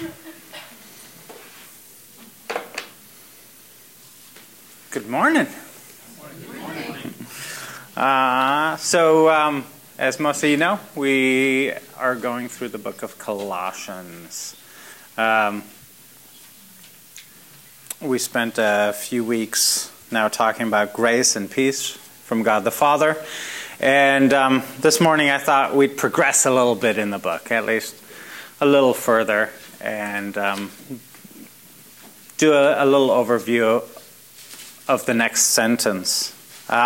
Good morning. As most of you know, we are going through the book of Colossians. We spent a few weeks now talking about grace and peace from God the Father. And this morning I thought we'd progress a little bit in the book, at least a little further, and do a little overview of the next sentence.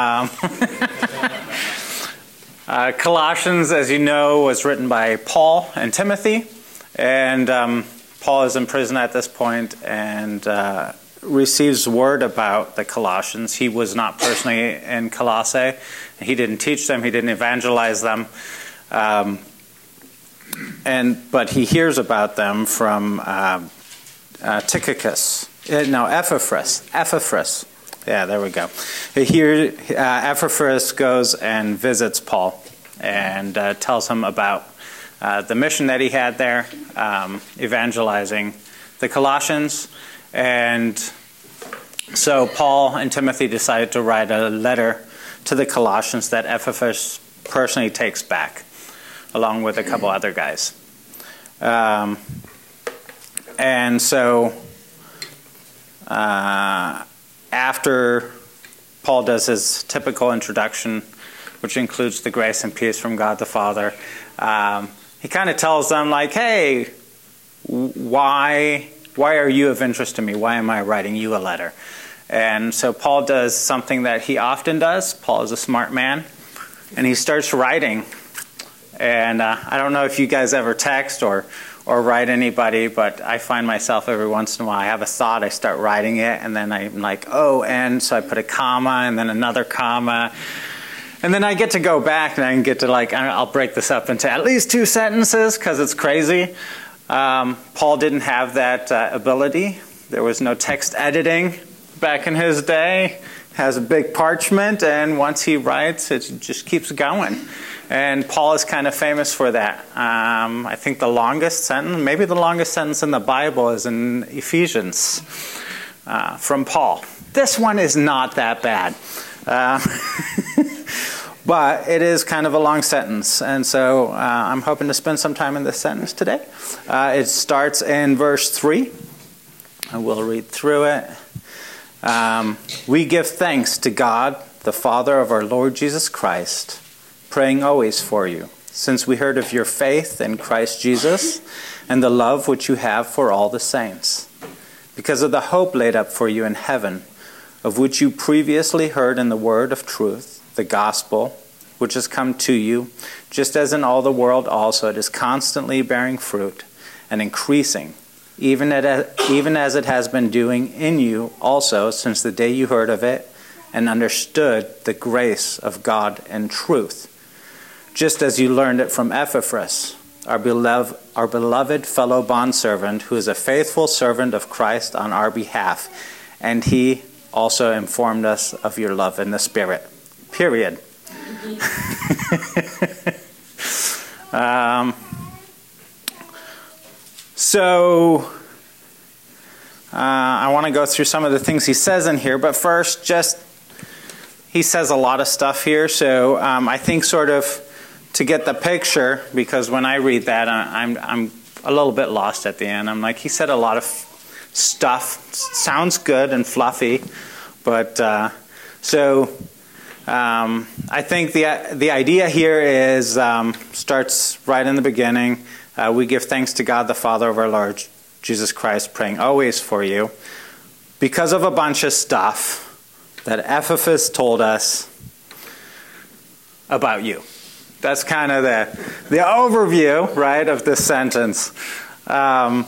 Colossians, as you know, was written by Paul and Timothy, and Paul is in prison at this point and receives word about the Colossians. He was not personally in Colossae. He didn't teach them. He didn't evangelize them. But he hears about them from Epaphras. Yeah, there we go. Here, Epaphras goes and visits Paul and tells him about the mission that he had there, evangelizing the Colossians. And so Paul and Timothy decided to write a letter to the Colossians that Epaphras personally takes back, along with a couple other guys. And so after Paul does his typical introduction, which includes the grace and peace from God the Father, he kind of tells them, like, hey, why are you of interest to me? Why am I writing you a letter? And so Paul does something that he often does. Paul is a smart man, and he starts writing. And I don't know if you guys ever text or write anybody, but I find myself every once in a while, I have a thought, I start writing it, and then I'm like, oh, and so I put a comma, and then another comma. And then I get to go back, and I can get to, like, I'll break this up into at least 2 sentences, because it's crazy. Paul didn't have that ability. There was no text editing back in his day. Has a big parchment, and once he writes, it just keeps going. And Paul is kind of famous for that. I think the longest sentence, maybe the longest sentence in the Bible is in Ephesians from Paul. This one is not that bad. But it is kind of a long sentence. And so I'm hoping to spend some time in this sentence today. It starts in verse 3. I will read through it. We give thanks to God, the Father of our Lord Jesus Christ, praying always for you, since we heard of your faith in Christ Jesus and the love which you have for all the saints, because of the hope laid up for you in heaven, of which you previously heard in the word of truth, the gospel, which has come to you, just as in all the world also it is constantly bearing fruit and increasing, even as it has been doing in you also since the day you heard of it and understood the grace of God in truth, just as you learned it from Epaphras, our beloved fellow bondservant, who is a faithful servant of Christ on our behalf, and he also informed us of your love in the Spirit. Period. I want to go through some of the things he says in here, but first, he says a lot of stuff here, so I think sort of to get the picture, because when I read that, I'm a little bit lost at the end. I'm like, he said a lot of stuff. Sounds good and fluffy, but I think the idea here is starts right in the beginning. We give thanks to God the Father of our Lord Jesus Christ, praying always for you, because of a bunch of stuff that Epaphras told us about you. That's kind of the overview, right, of this sentence. And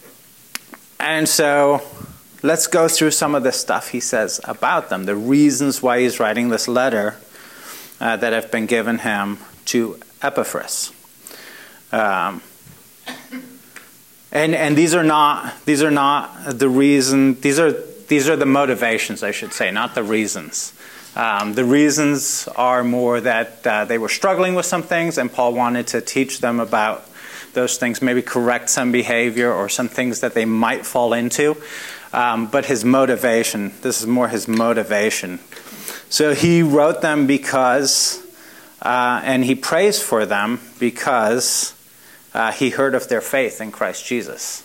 so let's go through some of the stuff he says about them, the reasons why he's writing this letter that have been given him to Epaphras. And these are not the reason. These are the motivations, I should say, not the reasons. The reasons are more that they were struggling with some things, and Paul wanted to teach them about those things, maybe correct some behavior or some things that they might fall into. But his motivation, this is more his motivation. So he wrote them because, and he prays for them because he heard of their faith in Christ Jesus.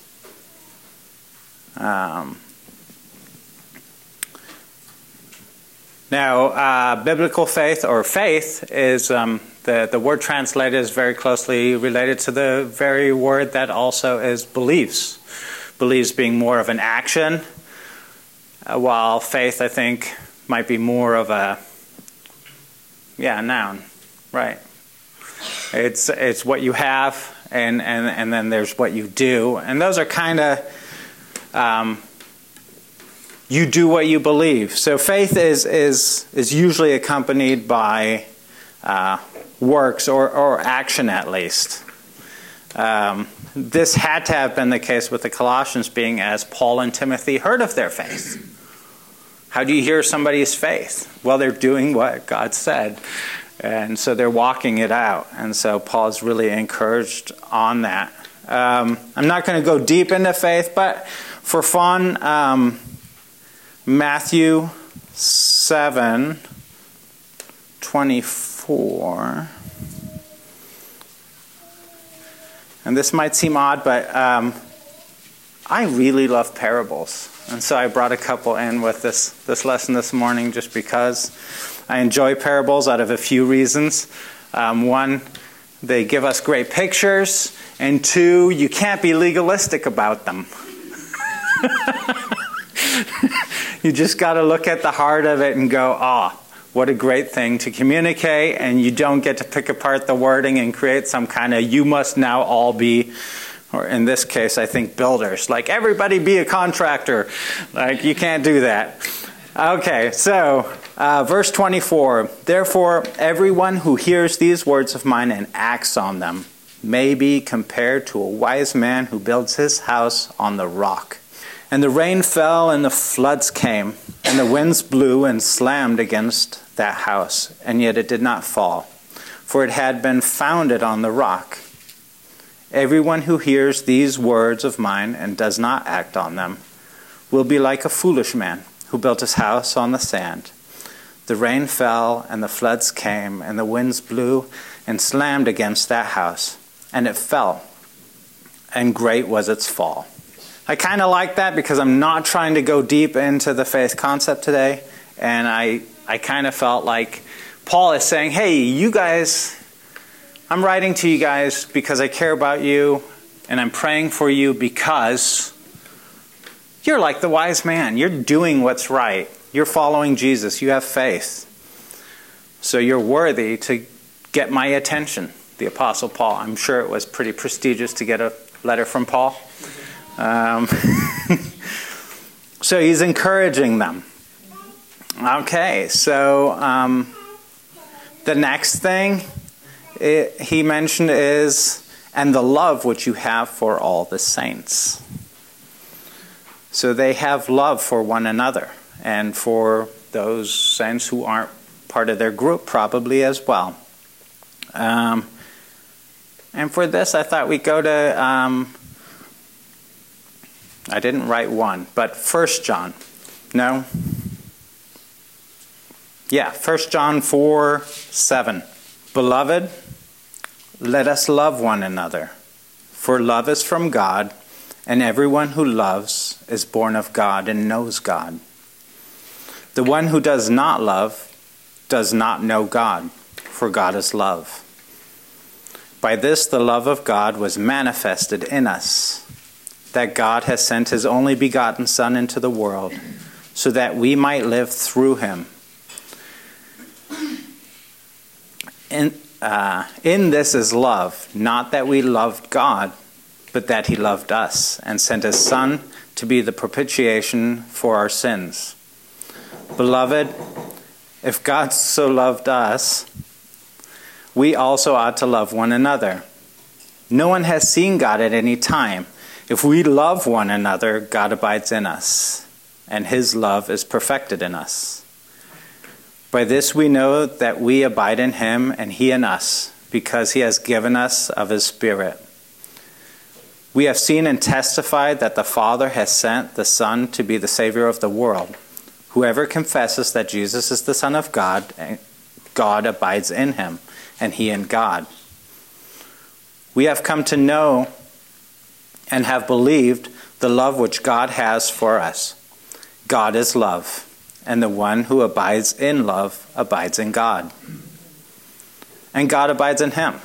Now, biblical faith or faith is, the word translated is very closely related to the very word that also is believes. Believes being more of an action, while faith, I think, might be more of a, noun, right? It's what you have, and then there's what you do. And those are kind of, you do what you believe. So faith is usually accompanied by works or action at least. This had to have been the case with the Colossians, being as Paul and Timothy heard of their faith. How do you hear somebody's faith? Well, they're doing what God said. And so they're walking it out. And so Paul is really encouraged on that. I'm not going to go deep into faith, but for fun, Matthew 7:24. And this might seem odd, but I really love parables. And so I brought a couple in with this lesson this morning just because I enjoy parables out of a few reasons. One, they give us great pictures. And two, you can't be legalistic about them. You just got to look at the heart of it and go, what a great thing to communicate. And you don't get to pick apart the wording and create some kind of, you must now all be, or in this case, I think builders. Like, everybody be a contractor. Like, you can't do that. Okay, so verse 24. Therefore, everyone who hears these words of mine and acts on them may be compared to a wise man who builds his house on the rock. And the rain fell, and the floods came, and the winds blew and slammed against that house, and yet it did not fall, for it had been founded on the rock. Everyone who hears these words of mine and does not act on them will be like a foolish man who built his house on the sand. The rain fell, and the floods came, and the winds blew and slammed against that house, and it fell, and great was its fall. I kind of like that because I'm not trying to go deep into the faith concept today. And I kind of felt like Paul is saying, hey, you guys, I'm writing to you guys because I care about you. And I'm praying for you because you're like the wise man. You're doing what's right. You're following Jesus. You have faith. So you're worthy to get my attention. The Apostle Paul. I'm sure it was pretty prestigious to get a letter from Paul. So he's encouraging them. Okay, so the next thing he mentioned is, and the love which you have for all the saints. So they have love for one another and for those saints who aren't part of their group probably as well. And for this I thought we'd go to... I didn't write one, but 1 John. No? Yeah, 1 John 4:7. Beloved, let us love one another, for love is from God, and everyone who loves is born of God and knows God. The one who does not love does not know God, for God is love. By this the love of God was manifested in us, that God has sent his only begotten Son into the world, so that we might live through him. In this is love, not that we loved God, but that he loved us, and sent his Son to be the propitiation for our sins. Beloved, if God so loved us, we also ought to love one another. No one has seen God at any time. If we love one another, God abides in us, and his love is perfected in us. By this we know that we abide in him and he in us, because he has given us of his Spirit. We have seen and testified that the Father has sent the Son to be the Savior of the world. Whoever confesses that Jesus is the Son of God, God abides in him, and he in God. We have come to know and have believed the love which God has for us. God is love, and the one who abides in love abides in God, and God abides in him.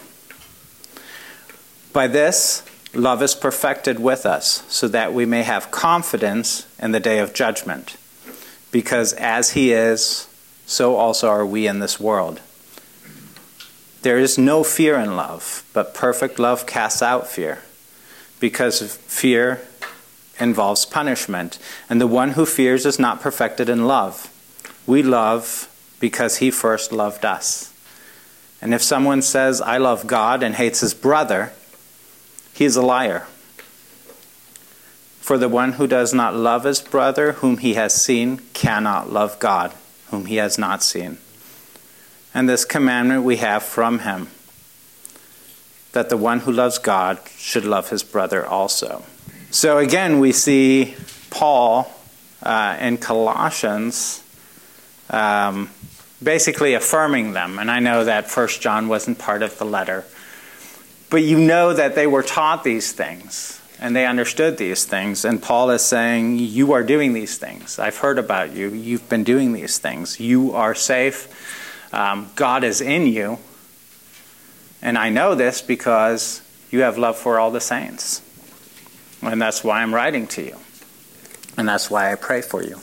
By this, love is perfected with us, so that we may have confidence in the day of judgment. Because as he is, so also are we in this world. There is no fear in love, but perfect love casts out fear, because fear involves punishment, and the one who fears is not perfected in love. We love because he first loved us. And if someone says, I love God, and hates his brother, he is a liar. For the one who does not love his brother whom he has seen cannot love God whom he has not seen. And this commandment we have from him, that the one who loves God should love his brother also. So again, we see Paul in Colossians basically affirming them. And I know that 1 John wasn't part of the letter. But you know that they were taught these things. And they understood these things. And Paul is saying, you are doing these things. I've heard about you. You've been doing these things. You are safe. God is in you. And I know this because you have love for all the saints. And that's why I'm writing to you. And that's why I pray for you.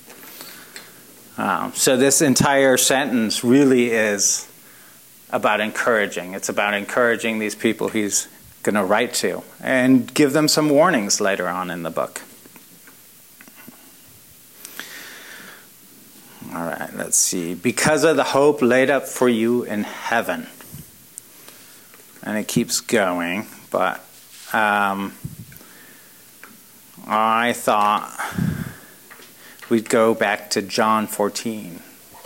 So this entire sentence really is about encouraging. It's about encouraging these people he's going to write to and give them some warnings later on in the book. All right, let's see. Because of the hope laid up for you in heaven. And it keeps going, but I thought we'd go back to John 14.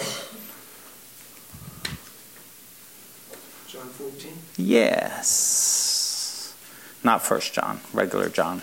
John 14? Yes. Not 1 John, regular John.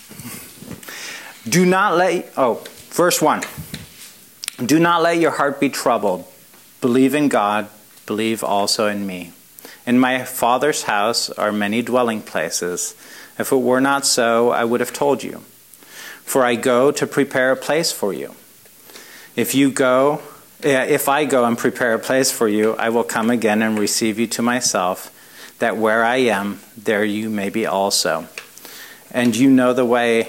Do not let, verse 1. Do not let your heart be troubled. Believe in God, believe also in me. In my Father's house are many dwelling places. If it were not so, I would have told you. For I go to prepare a place for you. If I go and prepare a place for you, I will come again and receive you to myself, that where I am, there you may be also. And you know the way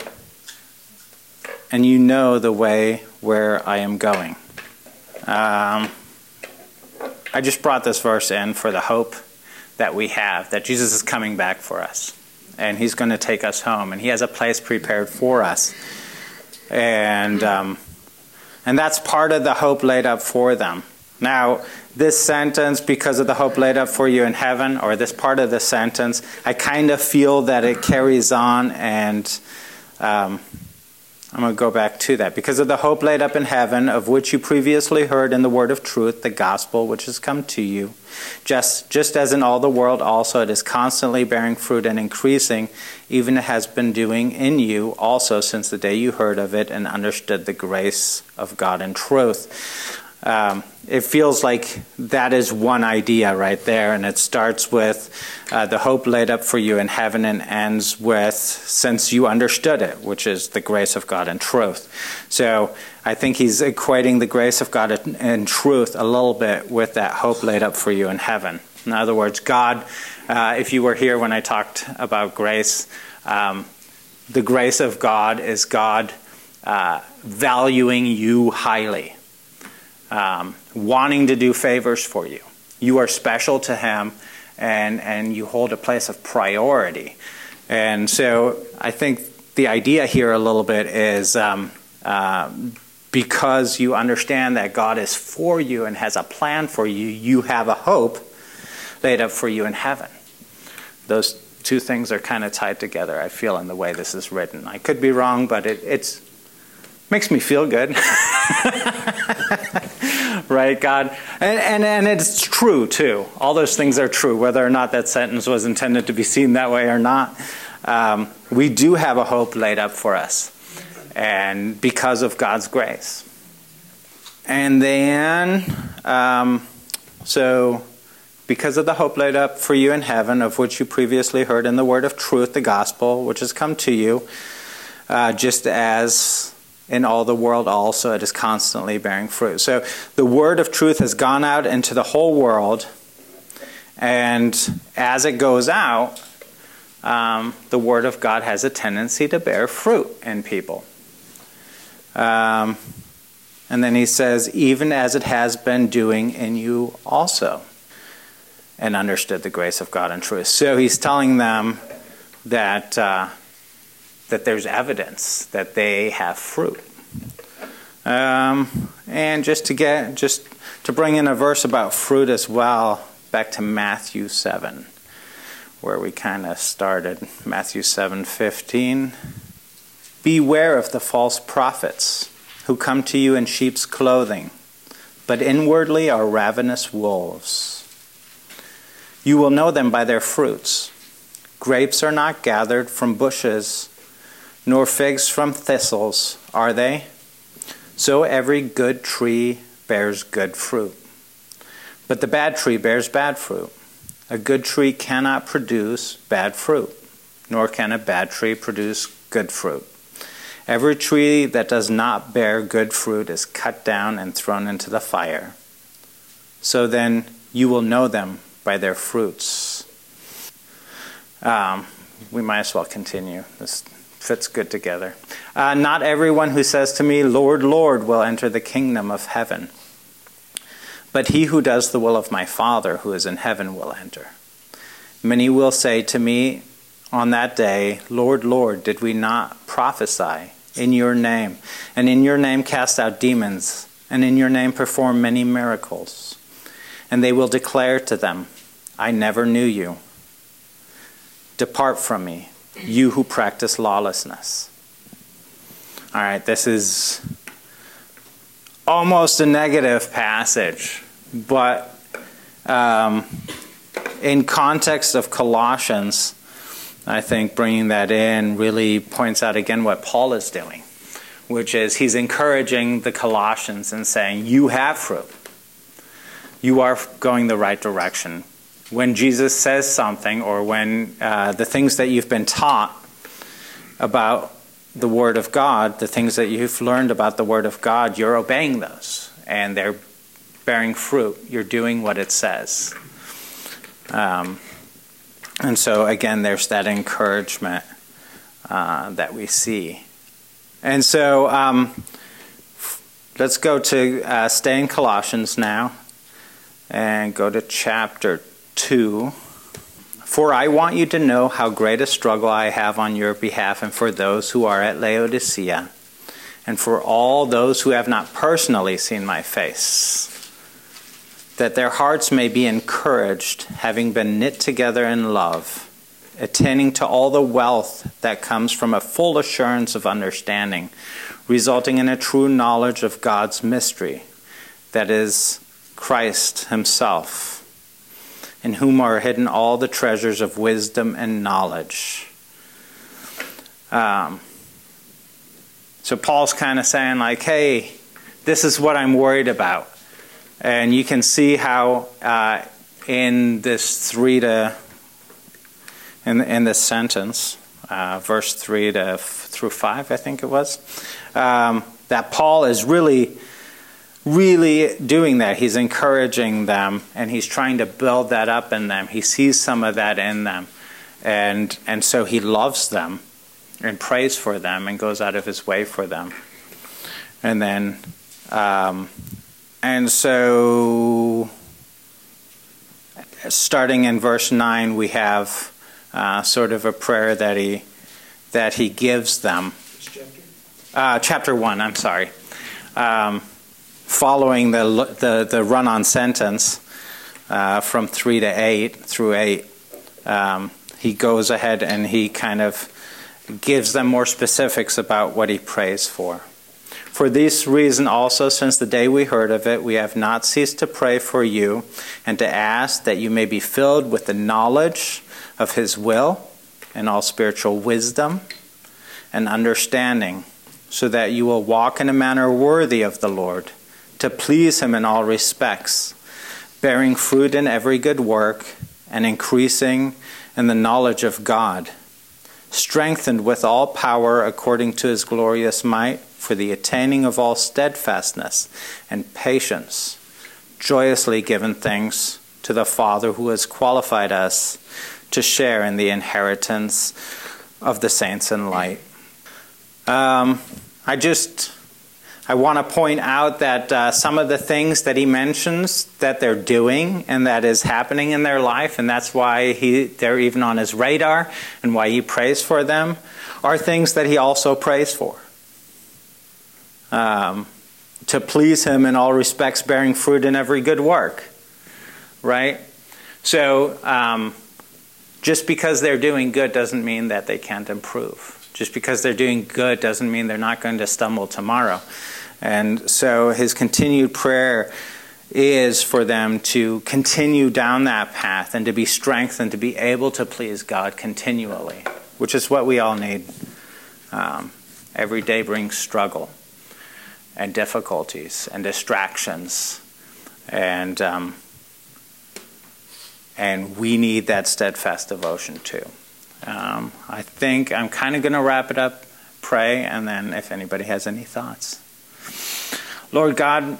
where I am going. I just brought this verse in for the hope that we have, that Jesus is coming back for us. And he's going to take us home. And he has a place prepared for us. And that's part of the hope laid up for them. Now, this sentence, because of the hope laid up for you in heaven, or this part of the sentence, I kind of feel that it carries on, and I'm going to go back to that. Because of the hope laid up in heaven, of which you previously heard in the word of truth, the gospel which has come to you, just as in all the world also it is constantly bearing fruit and increasing, even it has been doing in you also since the day you heard of it and understood the grace of God in truth. It feels like that is one idea right there, and it starts with the hope laid up for you in heaven and ends with since you understood it, which is the grace of God in truth. So I think he's equating the grace of God in truth a little bit with that hope laid up for you in heaven. In other words, God, if you were here when I talked about grace, the grace of God is God valuing you highly. Wanting to do favors for you. You are special to him, and you hold a place of priority. And so I think the idea here a little bit is because you understand that God is for you and has a plan for you, you have a hope laid up for you in heaven. Those two things are kind of tied together, I feel, in the way this is written. I could be wrong, but it makes me feel good. Right, God? And it's true, too. All those things are true, whether or not that sentence was intended to be seen that way or not. we do have a hope laid up for us, and because of God's grace. And then, so because of the hope laid up for you in heaven, of which you previously heard in the word of truth, the gospel, which has come to you, just as in all the world also it is constantly bearing fruit. So the word of truth has gone out into the whole world, and as it goes out, the word of God has a tendency to bear fruit in people. And then he says, even as it has been doing in you also, and understood the grace of God and truth. So he's telling them that that there's evidence that they have fruit. And just to bring in a verse about fruit as well, back to Matthew 7, where we kind of started. Matthew 7:15. Beware of the false prophets who come to you in sheep's clothing, but inwardly are ravenous wolves. You will know them by their fruits. Grapes are not gathered from bushes, nor figs from thistles, are they? So every good tree bears good fruit. But the bad tree bears bad fruit. A good tree cannot produce bad fruit, nor can a bad tree produce good fruit. Every tree that does not bear good fruit is cut down and thrown into the fire. So then you will know them by their fruits. We might as well continue. This fits good together. Not everyone who says to me, Lord, Lord, will enter the kingdom of heaven, but he who does the will of my Father who is in heaven will enter. Many will say to me on that day, Lord, Lord, did we not prophesy in your name, and in your name cast out demons, and in your name perform many miracles? And they will declare to them, I never knew you. Depart from me, you who practice lawlessness. All right, this is almost a negative passage, but in context of Colossians, I think bringing that in really points out again what Paul is doing, which is he's encouraging the Colossians and saying, you have fruit. You are going the right direction. When Jesus says something, or when the things that you've been taught about the Word of God, the things that you've learned about the Word of God, you're obeying those, and they're bearing fruit. You're doing what it says. And so, again, there's that encouragement that we see. And so, let's go to stay in Colossians now and go to chapter 2. For I want you to know how great a struggle I have on your behalf and for those who are at Laodicea, and for all those who have not personally seen my face, that their hearts may be encouraged, having been knit together in love, attaining to all the wealth that comes from a full assurance of understanding, resulting in a true knowledge of God's mystery, that is, Christ himself, in whom are hidden all the treasures of wisdom and knowledge. So Paul's kind of saying like, hey, this is what I'm worried about. And you can see how in this in this sentence, verse 3 through 5, I think it was, that Paul is really doing that. He's encouraging them, and he's trying to build that up in them. He sees some of that in them, and so he loves them and prays for them and goes out of his way for them. And then and so starting in verse 9, we have sort of a prayer that he gives them. Chapter 1, I'm sorry. Following the run-on sentence from 3 to 8 through 8, he goes ahead and he kind of gives them more specifics about what he prays for. For this reason also, since the day we heard of it, we have not ceased to pray for you and to ask that you may be filled with the knowledge of his will in all spiritual wisdom and understanding, so that you will walk in a manner worthy of the Lord, to please him in all respects, bearing fruit in every good work and increasing in the knowledge of God, strengthened with all power according to his glorious might, for the attaining of all steadfastness and patience, joyously giving thanks to the Father who has qualified us to share in the inheritance of the saints in light. I want to point out that some of the things that he mentions that they're doing and that is happening in their life, and that's why they're even on his radar and why he prays for them, are things that he also prays for. To please him in all respects, bearing fruit in every good work. Right? So, just because they're doing good doesn't mean that they can't improve. Just because they're doing good doesn't mean they're not going to stumble tomorrow. And so his continued prayer is for them to continue down that path and to be strengthened, to be able to please God continually, which is what we all need. Every day brings struggle and difficulties and distractions, and we need that steadfast devotion too. I think I'm kind of going to wrap it up, pray, and then if anybody has any thoughts. Lord God,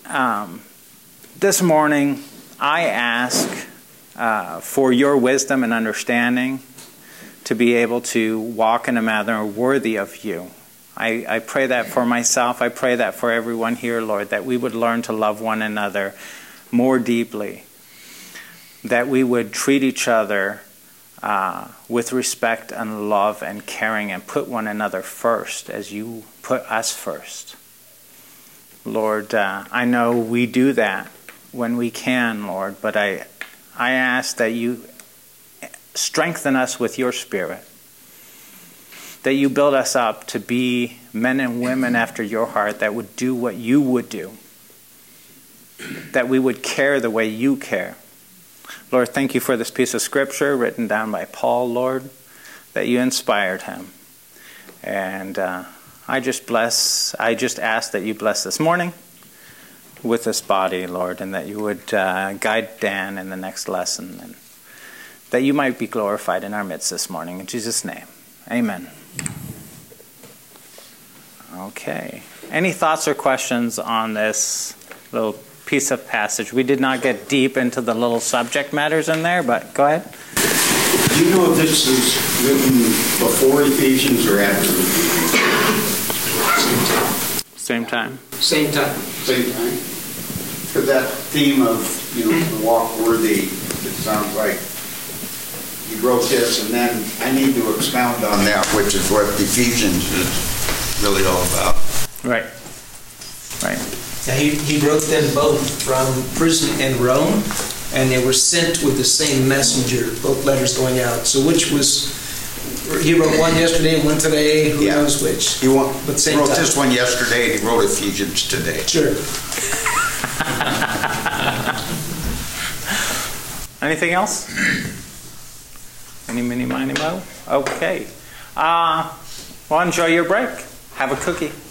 this morning I ask for your wisdom and understanding to be able to walk in a manner worthy of you. I pray that for myself. I pray that for everyone here, Lord, that we would learn to love one another more deeply, that we would treat each other with respect and love and caring, and put one another first as you put us first. Lord, I know we do that when we can, Lord, but I ask that you strengthen us with your Spirit, that you build us up to be men and women after your heart that would do what you would do, that we would care the way you care. Lord, thank you for this piece of scripture written down by Paul, Lord, that you inspired him. And I just ask that you bless this morning with this body, Lord, and that you would guide Dan in the next lesson, and that you might be glorified in our midst this morning. In Jesus' name, amen. Okay. Any thoughts or questions on this little piece of passage? We did not get deep into the little subject matters in there, but go ahead. Do you know if this is written before Ephesians or after Ephesians? Same time. Same time. Same time. Because that theme of, the walk worthy, it sounds like you wrote this, and then I need to expound on that, which is what Ephesians is really all about. Right. Right. Yeah, he wrote them both from prison in Rome, and they were sent with the same messenger, both letters going out. So which was, he wrote one yesterday and one today, who knows which? He wrote time. This one yesterday, and he wrote Ephesians today. Sure. Anything else? Any mini, miny, mo? Okay. Well, enjoy your break. Have a cookie.